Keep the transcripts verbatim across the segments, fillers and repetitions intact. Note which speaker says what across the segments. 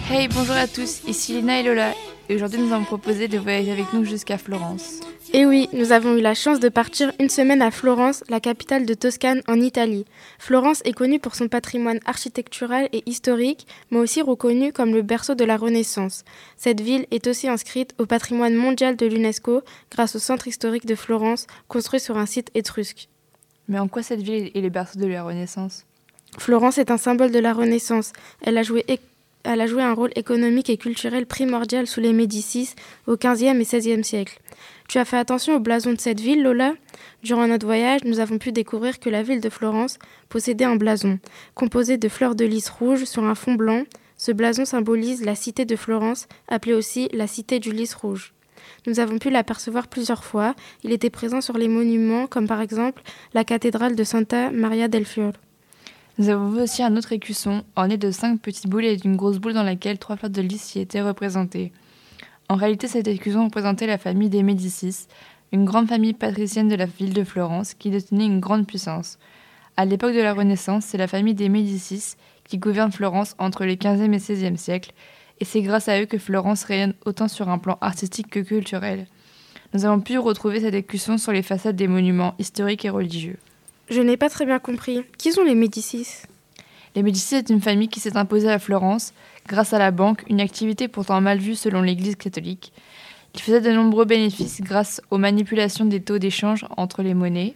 Speaker 1: Hey, bonjour à tous, ici Lina et Lola, et aujourd'hui nous avons proposé de voyager avec nous jusqu'à Florence.
Speaker 2: Et oui, nous avons eu la chance de partir une semaine à Florence, la capitale de Toscane en Italie. Florence est connue pour son patrimoine architectural et historique, mais aussi reconnue comme le berceau de la Renaissance. Cette ville est aussi inscrite au patrimoine mondial de l'UNESCO grâce au centre historique de Florence, construit sur un site étrusque.
Speaker 1: Mais en quoi cette ville est le berceau de la Renaissance ?
Speaker 2: Florence est un symbole de la Renaissance. Elle a joué Elle a joué un rôle économique et culturel primordial sous les Médicis au quinzième et seizième siècle. Tu as fait attention au blason de cette ville, Lola ? Durant notre voyage, nous avons pu découvrir que la ville de Florence possédait un blason, composé de fleurs de lys rouges sur un fond blanc. Ce blason symbolise la cité de Florence, appelée aussi la cité du lys rouge. Nous avons pu l'apercevoir plusieurs fois. Il était présent sur les monuments, comme par exemple la cathédrale de Santa Maria del Fiore.
Speaker 1: Nous avons vu aussi un autre écusson, orné de cinq petites boules et d'une grosse boule dans laquelle trois fleurs de lys y étaient représentées. En réalité, cet écusson représentait la famille des Médicis, une grande famille patricienne de la ville de Florence qui détenait une grande puissance. À l'époque de la Renaissance, c'est la famille des Médicis qui gouverne Florence entre les quinzième et seizième siècles, et c'est grâce à eux que Florence rayonne autant sur un plan artistique que culturel. Nous avons pu retrouver cet écusson sur les façades des monuments historiques et religieux.
Speaker 2: Je n'ai pas très bien compris. Qui sont les Médicis ?
Speaker 1: Les Médicis est une famille qui s'est imposée à Florence grâce à la banque, une activité pourtant mal vue selon l'Église catholique. Ils faisaient de nombreux bénéfices grâce aux manipulations des taux d'échange entre les monnaies.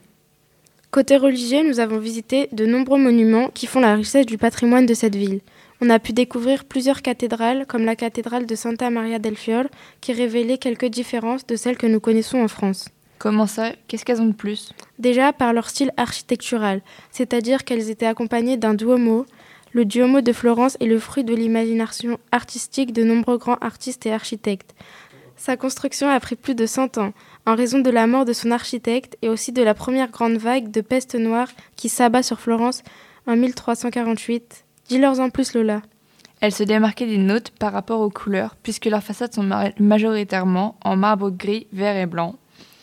Speaker 2: Côté religieux, nous avons visité de nombreux monuments qui font la richesse du patrimoine de cette ville. On a pu découvrir plusieurs cathédrales, comme la cathédrale de Santa Maria del Fiore, qui révélait quelques différences de celles que nous connaissons en France.
Speaker 1: Comment ça ? Qu'est-ce qu'elles ont de plus ?
Speaker 2: Déjà par leur style architectural, c'est-à-dire qu'elles étaient accompagnées d'un duomo. Le duomo de Florence est le fruit de l'imagination artistique de nombreux grands artistes et architectes. Sa construction a pris plus de cent ans, en raison de la mort de son architecte et aussi de la première grande vague de peste noire qui s'abat sur Florence en mille trois cent quarante-huit. Dis-leur en plus, Lola.
Speaker 1: Elles se démarquaient des nôtres par rapport aux couleurs, puisque leurs façades sont ma- majoritairement en marbre gris, vert et blanc.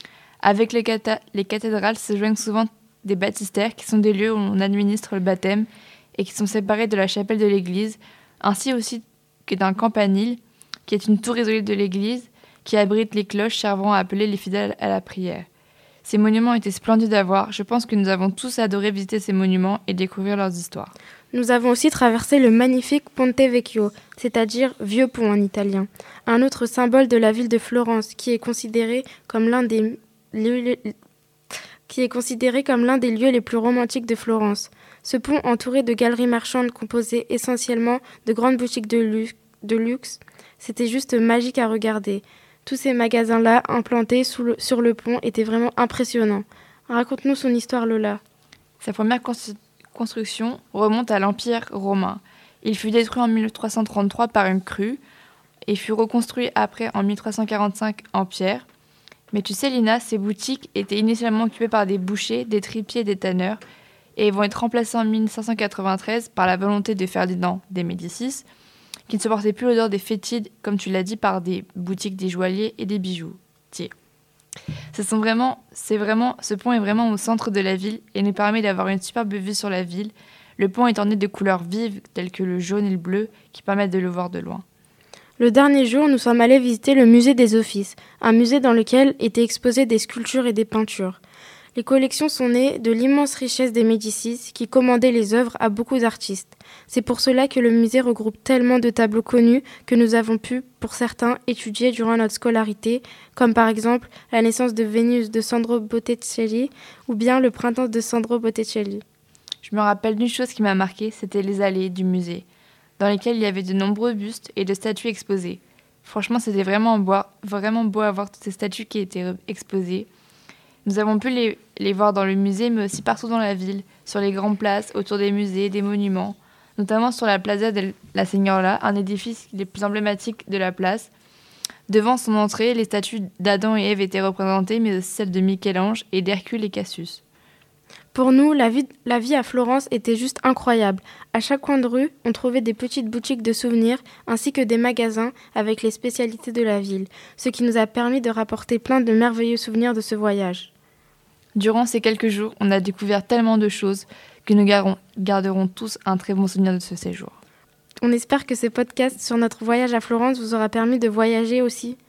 Speaker 1: Avec les, cata- les cathédrales se joignent souvent des baptistères, qui sont des lieux où on administre le baptême et qui sont séparés de la chapelle de l'église, ainsi aussi que d'un campanile, qui est une tour isolée de l'église, qui abrite les cloches servant à appeler les fidèles à la prière. Ces monuments étaient splendides à voir. Je pense que nous avons tous adoré visiter ces monuments et découvrir leurs histoires.
Speaker 2: Nous avons aussi traversé le magnifique Ponte Vecchio, c'est-à-dire vieux pont en italien, un autre symbole de la ville de Florence, qui est considéré comme l'un des lieux, qui est considéré comme l'un des lieux les plus romantiques de Florence. Ce pont, entouré de galeries marchandes composées essentiellement de grandes boutiques de luxe, de luxe c'était juste magique à regarder. Tous ces magasins-là, implantés sous le, sur le pont, étaient vraiment impressionnants. Raconte-nous son histoire, Lola.
Speaker 1: Sa première constru- construction remonte à l'Empire romain. Il fut détruit en mille trois cent trente-trois par une crue et fut reconstruit après en mille trois cent quarante-cinq en pierre. Mais tu sais, Lina, ces boutiques étaient initialement occupées par des bouchers, des tripiers, des tanneurs, et vont être remplacées en mille cinq cent quatre-vingt-treize par la volonté de Ferdinand des Médicis, qui ne supportait plus l'odeur des fétides, comme tu l'as dit, par des boutiques des joailliers et des bijoux. Tiens. Ce sont vraiment, c'est vraiment, ce pont est vraiment au centre de la ville et nous permet d'avoir une superbe vue sur la ville. Le pont est orné de couleurs vives telles que le jaune et le bleu qui permettent de le voir de loin.
Speaker 2: Le dernier jour, nous sommes allés visiter le musée des Offices, un musée dans lequel étaient exposées des sculptures et des peintures. Les collections sont nées de l'immense richesse des Médicis qui commandaient les œuvres à beaucoup d'artistes. C'est pour cela que le musée regroupe tellement de tableaux connus que nous avons pu, pour certains, étudier durant notre scolarité, comme par exemple la naissance de Vénus de Sandro Botticelli ou bien le printemps de Sandro Botticelli.
Speaker 1: Je me rappelle d'une chose qui m'a marquée, c'était les allées du musée, dans lesquelles il y avait de nombreux bustes et de statues exposées. Franchement, c'était vraiment beau, vraiment beau à voir toutes ces statues qui étaient exposées. Nous avons pu les, les voir dans le musée, mais aussi partout dans la ville, sur les grandes places, autour des musées, des monuments, notamment sur la Plaza de la Signoria, un édifice les plus emblématiques de la place. Devant son entrée, les statues d'Adam et Ève étaient représentées, mais aussi celles de Michel-Ange et d'Hercule et Cassius.
Speaker 2: Pour nous, la vie, la vie à Florence était juste incroyable. À chaque coin de rue, on trouvait des petites boutiques de souvenirs ainsi que des magasins avec les spécialités de la ville, ce qui nous a permis de rapporter plein de merveilleux souvenirs de ce voyage.
Speaker 1: Durant ces quelques jours, on a découvert tellement de choses que nous garderons tous un très bon souvenir de ce séjour.
Speaker 2: On espère que ce podcast sur notre voyage à Florence vous aura permis de voyager aussi.